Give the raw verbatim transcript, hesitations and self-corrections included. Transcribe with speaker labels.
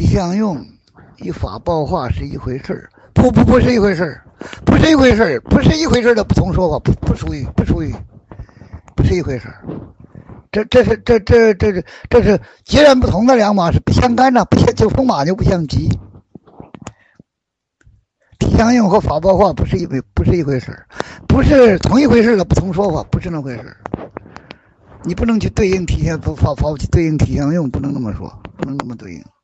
Speaker 1: 体相用与法报化是一回事儿，不不不是一回事儿，不是一回事儿，不是一回事儿的不同说法，不不属于不属于，不是一回事儿。这这是这这这这这是截然不同的两码事，不相干的，不相就风马牛不相及。体相用和法报化不是一回不是一回事儿，不是同一回事的不同说法，不是那回事儿。你不能去对应体相法法去对应体相用，不能那么说，不能那么对应。